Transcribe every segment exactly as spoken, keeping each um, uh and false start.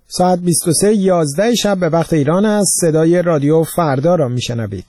ساعت بیست و سه و یازده شب به وقت ایران است. صدای رادیو فردا را میشنوید.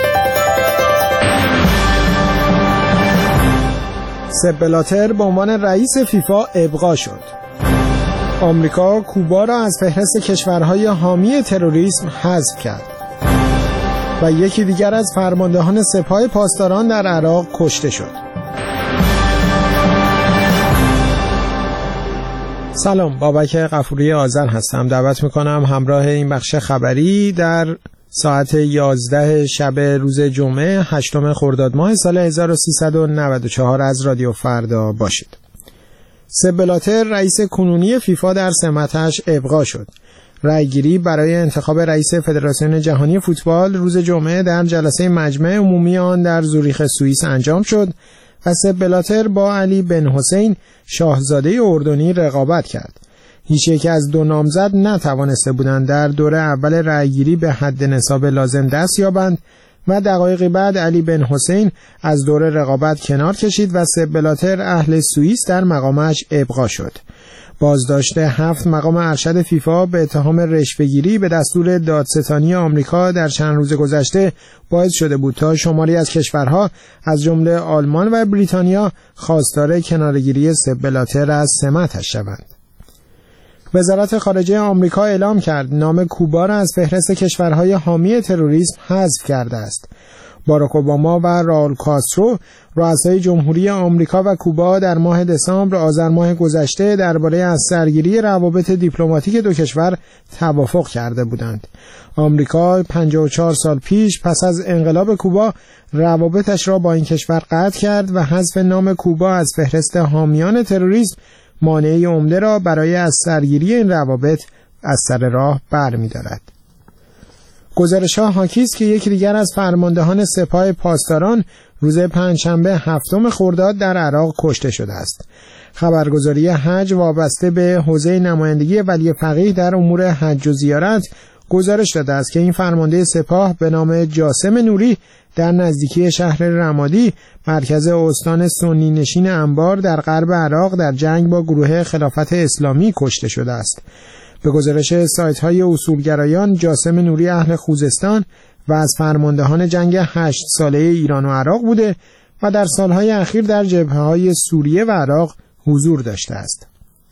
سپ بلاتر به عنوان رئیس فیفا ابقا شد. آمریکا کوبا را از فهرست کشورهای حامی تروریسم حذف کرد و یکی دیگر از فرماندهان سپاه پاسداران در عراق کشته شد. سلام، بابک غفوری آذر هستم. دعوت میکنم همراه این بخش خبری در ساعت یازده شب روز جمعه هشتم خرداد ماه سال هزار و سیصد و نود و چهار از رادیو فردا باشید. سپ بلاتر رئیس کنونی فیفا در سمتش ابقا شد. رأیگیری برای انتخاب رئیس فدراسیون جهانی فوتبال روز جمعه در جلسه مجمع عمومی آن در زوریخ سوئیس انجام شد و سپ بلاتر با علی بن حسین شاهزاده اردنی رقابت کرد. هیچ یک از دو نامزد نتوانسته بودند در دور اول رأیگیری به حد نصاب لازم دست یابند و دقایقی بعد علی بن حسین از دور رقابت کنار کشید و سپ بلاتر اهل سوئیس در مقامش ابقا شد. بازداشت هفت مقام ارشد فیفا به اتهام رشوه‌گیری به دستور دادستانی آمریکا در چند روز گذشته باعث شده بود تا شماری از کشورها از جمله آلمان و بریتانیا خواستار کناره‌گیری سپ بلاتر از سمتش شوند. وزارت خارجه آمریکا اعلام کرد نام کوبا را از فهرست کشورهای حامی تروریسم حذف کرده است. باراک اوباما و راول کاسترو رؤسای جمهوری آمریکا و کوبا در ماه دسامبر آذر ماه گذشته درباره از سرگیری روابط دیپلماتیک دو کشور توافق کرده بودند. آمریکا پنجاه و چهار سال پیش پس از انقلاب کوبا روابطش را با این کشور قطع کرد و حذف نام کوبا از فهرست حامیان تروریسم مانعی عمده را برای از سرگیری این روابط از سر راه برمی‌دارد. گزارش‌ها حاکی است که یکی دیگر از فرماندهان سپاه پاسداران روز پنجشنبه هفتم خرداد در عراق کشته شده است. خبرگزاری حج وابسته به حوزه نمایندگی ولی فقیه در امور حج و زیارت گزارش داده است که این فرمانده سپاه به نام جاسم نوری در نزدیکی شهر رمادی مرکز استان سنی نشین انبار در غرب عراق در جنگ با گروه خلافت اسلامی کشته شده است. به گزارش سایت‌های اصولگرایان، جاسم نوری اهل خوزستان و از فرماندهان جنگ هشت ساله ایران و عراق بوده و در سالهای اخیر در جبهه‌های سوریه و عراق حضور داشته است.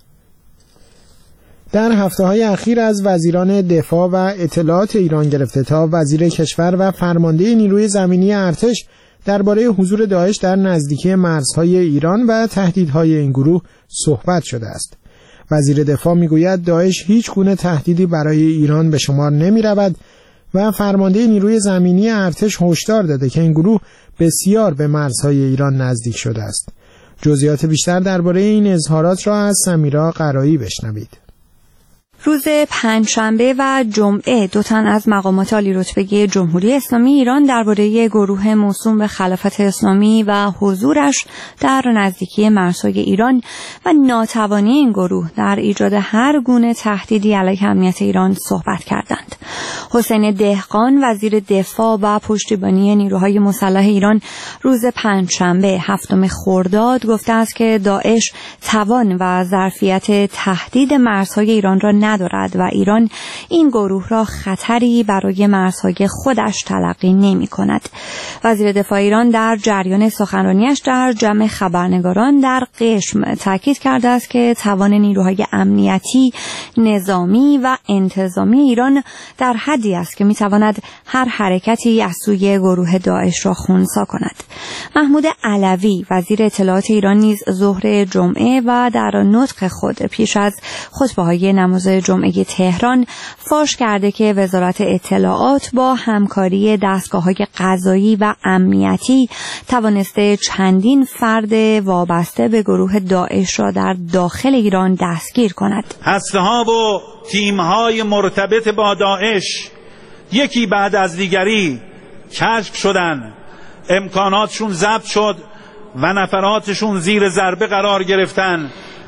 در هفته‌های اخیر از وزیران دفاع و اطلاعات ایران گرفته تا وزیر کشور و فرمانده نیروی زمینی ارتش درباره حضور داعش در نزدیکی مرزهای ایران و تهدیدهای این گروه صحبت شده است. وزیر دفاع میگوید داعش هیچ گونه تهدیدی برای ایران به شمار نمی رود و فرمانده نیروی زمینی ارتش هشدار داده که این گروه بسیار به مرزهای ایران نزدیک شده است. جزئیات بیشتر درباره این اظهارات را از سمیرا قرایی بشنوید. روز پنجشنبه و جمعه دو تن از مقامات عالی رتبه جمهوری اسلامی ایران درباره گروه موسوم به خلافت اسلامی و حضورش در نزدیکی مرزهای ایران و ناتوانی این گروه در ایجاد هر گونه تهدیدی علیه امنیت ایران صحبت کردند. حسین دهقان وزیر دفاع و پشتیبانی نیروهای مسلح ایران روز پنجشنبه هفتم خرداد گفته است که داعش توان و ظرفیت تهدید مرزهای ایران را ندارد و ایران این گروه را خطری برای مرزهای خودش تلقی نمی کند. وزیر دفاع ایران در جریان سخنرانیش در جمع خبرنگاران در قشم تاکید کرده است که توان نیروهای امنیتی، نظامی و انتظامی ایران در حدی است که می تواند هر حرکتی از سوی گروه داعش را خنثی کند. محمود علوی وزیر اطلاعات ایران نیز ظهر جمعه و در نطق خود پیش از خطبه‌های نماز جمعه تهران فاش کرده که وزارت اطلاعات با همکاری دستگاه‌های قضایی و امنیتی توانسته چندین فرد وابسته به گروه داعش را در داخل ایران دستگیر کند. هسته‌ها و تیم‌های مرتبط با داعش یکی بعد از دیگری کشف شدن، امکاناتشون ضبط شد و نفراتشون زیر ضربه قرار گرفتن.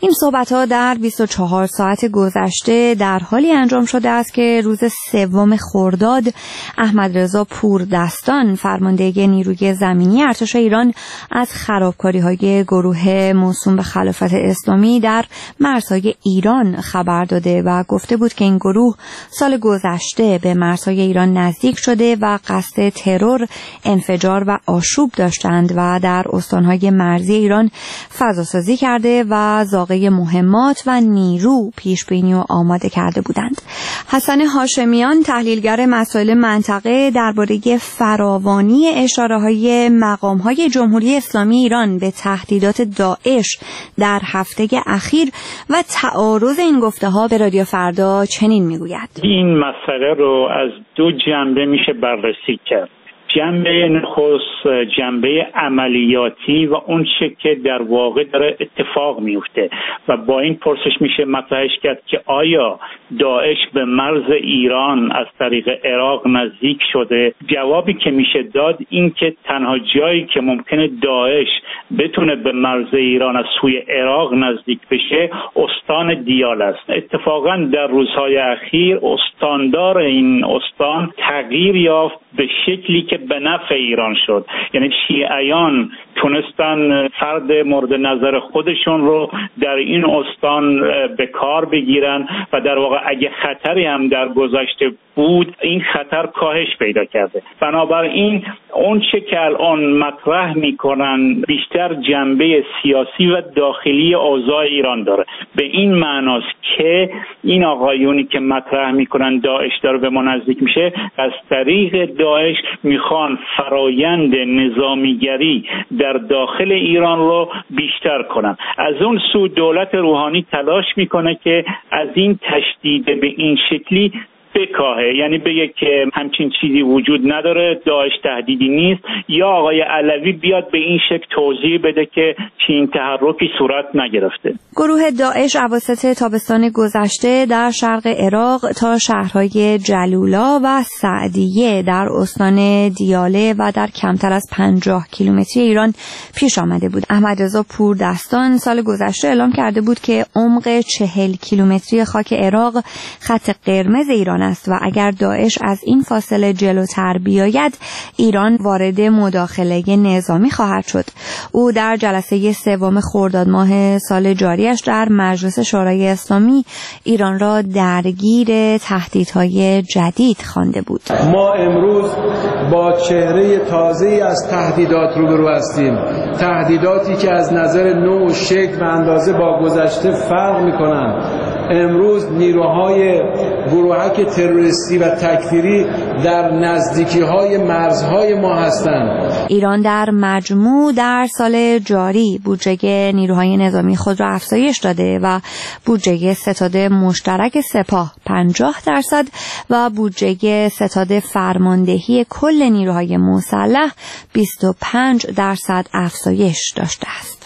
این صحبت‌ها در بیست و چهار ساعت گذشته در حالی انجام شده است که روز سوم خرداد احمد رضا پوردستان فرمانده نیروی زمینی ارتش ایران از خرابکاری‌های گروه موسوم به خلافت اسلامی در مرزهای ایران خبر داده و گفته بود که این گروه سال گذشته به مرزهای ایران نزدیک شده و قصد ترور، انفجار و آشوب داشتند و در استانهای مرزی ایران فضاسازی کرده و زاغه مهمات و نیرو پیش بینی و آماده کرده بودند. حسن هاشمیان تحلیلگر مسائل منطقه درباره فراوانی اشاره‌های مقام‌های جمهوری اسلامی ایران به تهدیدات داعش در هفته اخیر و تعارض این گفته‌ها به رادیو فردا چنین میگوید: این مسئله رو از دو جنبه میشه بررسی کرد. جنبه نخست جنبه عملیاتی و اون چه که در واقع داره اتفاق میفته و با این پرسش میشه مطرحش کرد که آیا داعش به مرز ایران از طریق عراق نزدیک شده؟ جوابی که میشه داد این که تنها جایی که ممکنه داعش بتونه به مرز ایران از سوی عراق نزدیک بشه استان دیال است. اتفاقا در روزهای اخیر استاندار این استان تغییر یافت به شکلی که به نفع ایران شد، یعنی شیعیان تونستن فرد مورد نظر خودشون رو در این استان به کار بگیرن و در واقع اگه خطری هم در گذشته بود این خطر کاهش پیدا کرده. بنابراین اون چه که الان مطرح میکنن بیشتر جنبه سیاسی و داخلی اوضاع ایران داره، به این معناست که این آقایونی که مطرح میکنن داعش داره به ما نزدیک میشه از طریق داعش میخوان فرایند نظامیگری در داخل ایران رو بیشتر کنن. از اون سو دولت روحانی تلاش میکنه که از این تشدید به این شکلی بکاهه، یعنی بگه که همچین چیزی وجود نداره، داعش تهدیدی نیست، یا آقای علوی بیاد به این شکل توضیح بده که چین تحرکی صورت نگرفته. گروه داعش اواسط تابستان گذشته در شرق عراق تا شهرهای جلولا و سعدیه در استان دیاله و در کمتر از پنجاه کیلومتری ایران پیش آمده بود. احمد رضا پوردستان سال گذشته اعلام کرده بود که عمق چهل کیلومتری خاک عراق خط قرمز ایران است و اگر داعش از این فاصله جلوتر بیاید ایران وارد مداخله نظامی خواهد شد. او در جلسه سوم خرداد ماه سال جاریش در مجلس شورای اسلامی ایران را درگیر تهدیدهای جدید خوانده بود. ما امروز با چهره تازه‌ای از تهدیدات روبرو هستیم، تهدیداتی که از نظر نوع و شکل و اندازه با گذشته فرق می‌کنند. امروز نیروهای گروهک تروریستی و تکفیری در نزدیکی‌های مرزهای ما هستند. ایران در مجموع در سال جاری بودجه نیروهای نظامی خود را افزایش داده و بودجه ستاد مشترک سپاه پنجاه درصد و بودجه ستاد فرماندهی کل نیروهای مسلح بیست و پنج درصد افزایش داشته است.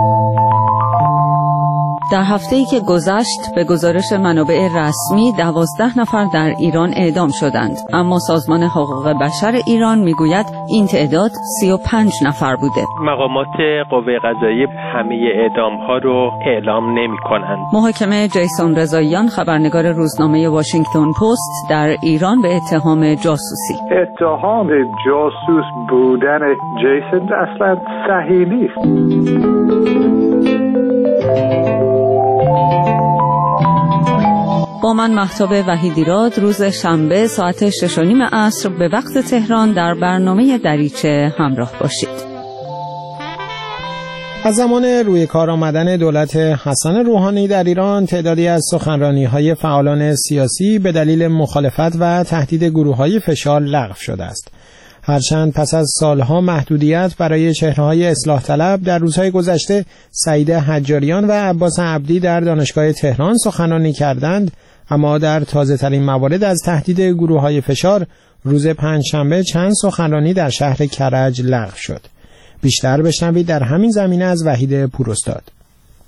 در هفته‌ای که گذشت به گزارش منابع رسمی دوازده نفر در ایران اعدام شدند، اما سازمان حقوق بشر ایران میگوید این تعداد سی و پنج نفر بوده. مقامات قوه قضاییه همه اعدام‌ها رو اعلام نمی‌کنند. محاکمه جیسون رضاییان خبرنگار روزنامه واشنگتن پست در ایران به اتهام جاسوسی. اتهام جاسوس بودن جیسون اصلا صحیح نیست. با من مهتاب وحیدیراد روز شنبه ساعت شش و نیم عصر به وقت تهران در برنامه دریچه همراه باشید. از زمان روی کار آمدن دولت حسن روحانی در ایران تعدادی از سخنرانی‌های فعالان سیاسی به دلیل مخالفت و تهدید گروه‌های فشار لغو شده است. هرچند پس از سالها محدودیت برای چهره‌های اصلاح طلب در روزهای گذشته سعید حجاریان و عباس عبدی در دانشگاه تهران سخنرانی کردند، اما در تازه‌ترین موارد از تهدید گروه‌های فشار روز پنجشنبه چند سخنرانی در شهر کرج لغو شد. بیشتر بشنوید در همین زمینه از وحید پوراستاد.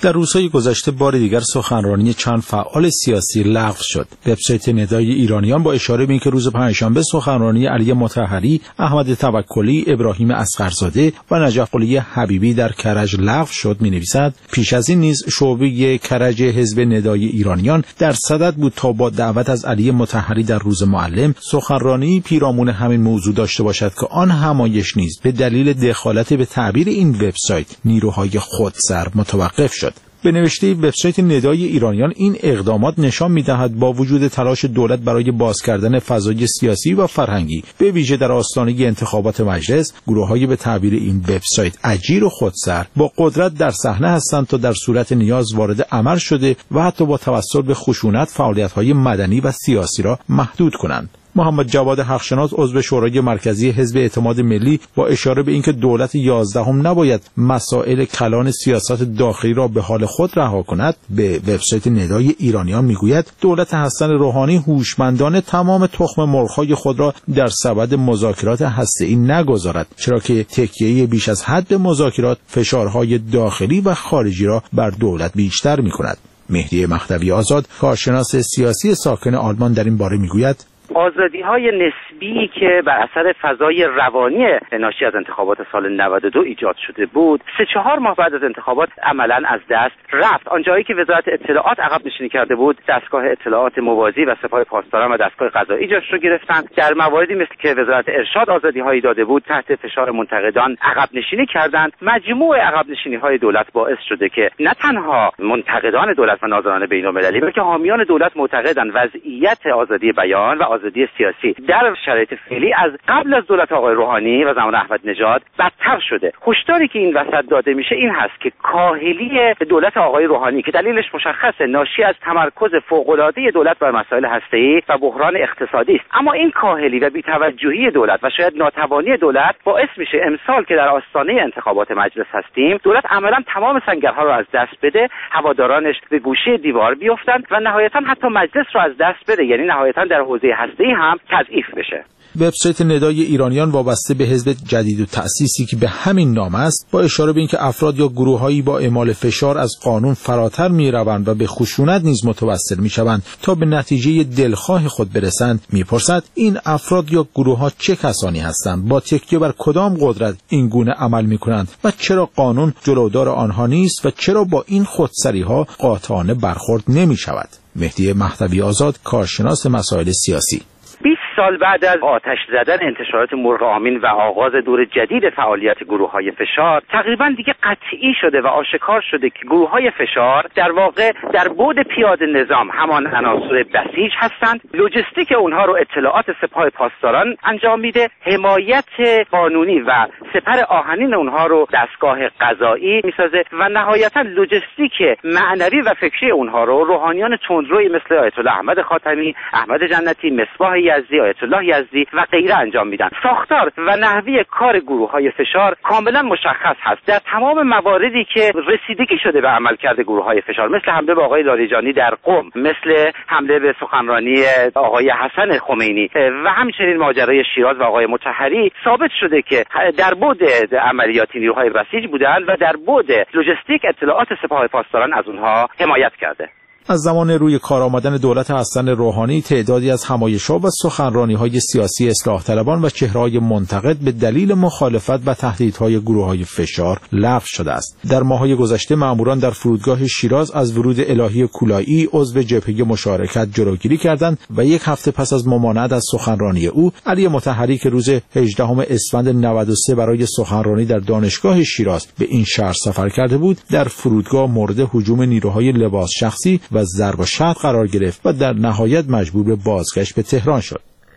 در روزهای گذشته بار دیگر سخنرانی چند فعال سیاسی لغو شد. وبسایت ندای ایرانیان با اشاره به اینکه روز پنجشنبه سخنرانی علی مطهری، احمد توکلی، ابراهیم اصغرزاده و نجف قلی حبیبی در کرج لغو شد می‌نویسد پیش از این نیز شعبه کرج حزب ندای ایرانیان در صدد بود تا با دعوت از علی مطهری در روز معلم سخنرانی پیرامون همین موضوع داشته باشد که آن همایش نیز به دلیل دخالت به تعبیر این وبسایت نیروهای خودسر متوقف شد. به نوشته وبسایت ندای ایرانیان این اقدامات نشان می‌دهد با وجود تلاش دولت برای باز کردن فضای سیاسی و فرهنگی به ویژه در آستانه انتخابات مجلس، گروه‌های به تعبیر این وبسایت اجیر و خودسر با قدرت در صحنه هستند تا در صورت نیاز وارد عمل شده و حتی با توسل به خشونت فعالیت‌های مدنی و سیاسی را محدود کنند. محمد جواد حقشناس عضو شورای مرکزی حزب اعتماد ملی با اشاره به اینکه دولت یازدهم نباید مسائل کلان سیاست داخلی را به حال خود رها کند به وبسایت ندای ایرانیان میگوید دولت حسن روحانی هوشمندانه تمام تخم مرغ‌های خود را در سبد مذاکرات هسته‌ای نگذارد، چرا که تکیه بیش از حد مذاکرات فشارهای داخلی و خارجی را بر دولت بیشتر می‌کند. مهدی مهدوی آزاد، کارشناس سیاسی ساکن آلمان، در این باره میگوید آزادی‌های نسبی که بر اثر فضای روانی ناشی از انتخابات سال نود و دو ایجاد شده بود، سه چهار ماه بعد از انتخابات عملاً از دست رفت. آنجایی که وزارت اطلاعات عقب نشینی کرده بود، دستگاه اطلاعات موازی و سپاه پاسداران و دستگاه قضایی جاش رو گرفتند. در مواردی مثل که وزارت ارشاد آزادی‌هایی داده بود، تحت فشار منتقدان عقب نشینی کردند. مجموع عقب نشینی‌های دولت باعث شده که نه تنها منتقدان دولت و ناظران بین‌المللی، بلکه حامیان دولت معتقدند وضعیت آزادی بیان و آزادی سیاسی در شرایط فعلی از قبل از دولت آقای روحانی و زمان احمد نژاد بدتر شده. هشداری که این وسط داده میشه این هست که کاهلی دولت آقای روحانی که دلیلش مشخصه، ناشی از تمرکز فوق‌العاده دولت بر مسائل هسته‌ای و بحران اقتصادی است، اما این کاهلی و بی‌توجهی دولت و شاید ناتوانی دولت باعث میشه امسال که در آستانه انتخابات مجلس هستیم، دولت عملاً تمام سنگرها رو از دست بده، هوادارانش به گوشه دیوار بیفتند و نهایتاً حتی مجلس رو از دست بده، یعنی نهایتاً در حوزه هسته‌ای هم تضعیف بشه. وبسایت ندای ایرانیان وابسته به حزب جدید و تأسیسی که به همین نام است، با اشاره به اینکه افراد یا گروه‌هایی با اعمال فشار از قانون فراتر می‌روند و به خشونت نیز متوسل می‌شوند تا به نتیجه دلخواه خود برسند، می‌پرسد این افراد یا گروه‌ها چه کسانی هستند، با تکیه بر کدام قدرت این گونه عمل می‌کنند و چرا قانون جلودار آنها نیست و چرا با این خودسری‌ها قاطعانه برخورد نمی‌شود. مهدی مهدوی آزاد، کارشناس مسائل سیاسی. بیست سال بعد از آتش زدن انتشارات مرغ آمین و آغاز دور جدید فعالیت گروه‌های فشار، تقریبا دیگه قطعی شده و آشکار شده که گروه‌های فشار در واقع در بعد پیاده نظام همان عناصر بسیج هستند. لوجستیک اونها رو اطلاعات سپاه پاسداران انجام میده، حمایت قانونی و سپر آهنین اونها رو دستگاه قضایی میسازه و نهایتا لوجستیک معنوی و فکری اونها رو روحانیان تندروی مثل آیت الله احمد خاتمی، احمد جنتی، مصباح یزدی، آیت الله یزدی و غیره انجام میدن. ساختار و نحوه کار گروه‌های فشار کاملا مشخص هست. در تمام مواردی که رسیدگی شده به عملکرد گروه‌های فشار، مثل حمله به آقای لاریجانی در قم، مثل حمله به سخنرانی آقای حسن خمینی و همچنین ماجرای شیراز و آقای مطهری، ثابت شده که در بعد عملیاتی نیروهای بسیج بودند و در بعد لوجستیک اطلاعات سپاه پاسداران از اونها حمایت کرده. از زمان روی کار آمدن دولت حسن روحانی، تعدادی از همایش‌ها و سخنرانی‌های سیاسی اصلاح طلبان و چهره‌های منتقد به دلیل مخالفت و تهدیدهای گروه‌های فشار لغو شده است. در ماه‌های گذشته مأموران در فرودگاه شیراز از ورود الهی کولایی، عضو جبهه مشارکت، جلوگیری کردند و یک هفته پس از ممانعت از سخنرانی او، علی مطهری که روز هجدهم اسفند نود و سه برای سخنرانی در دانشگاه شیراز به این شهر سفر کرده بود، در فرودگاه مورد هجوم نیروهای لباس شخصی و ضرب و شتم قرار گرفت و در نهایت مجبور به بازگشت به تهران شد.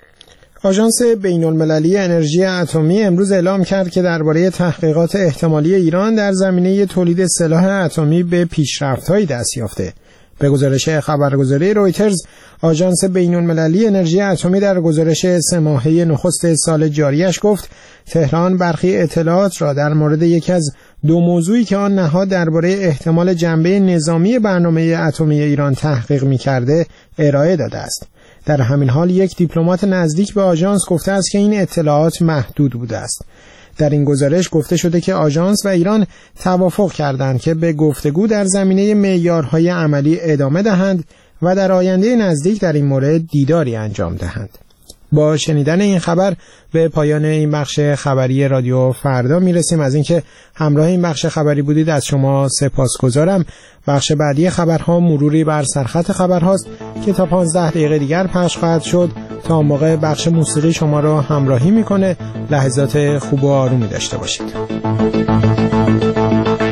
آژانس بین‌المللی انرژی اتمی امروز اعلام کرد که درباره تحقیقات احتمالی ایران در زمینه تولید سلاح اتمی به پیشرفت‌هایی دست یافته. به گزارش خبرگزاری رویترز، آژانس بین‌المللی انرژی اتمی در گزارش سه ماهه نخست سال جاریش گفت تهران برخی اطلاعات را در مورد یکی از دو موضوعی که آن نهاد درباره احتمال جنبه نظامی برنامه اتمی ایران تحقیق می‌کرده ارائه داده است. در همین حال یک دیپلمات نزدیک به آژانس گفته است که این اطلاعات محدود بوده است. در این گزارش گفته شده که آژانس و ایران توافق کردند که به گفتگو در زمینه معیارهای عملی ادامه دهند و در آینده نزدیک در این مورد دیداری انجام دهند. با شنیدن این خبر به پایان این بخش خبری رادیو فردا میرسیم. از اینکه همراه این بخش خبری بودید از شما سپاسگزارم. بخش بعدی خبرها مروری بر سرخط خبرهاست که تا پانزده دقیقه دیگر پخش خواهد شد. تا موقع بخش موسیقی شما را همراهی میکنه. لحظات خوب و آرومی داشته باشید.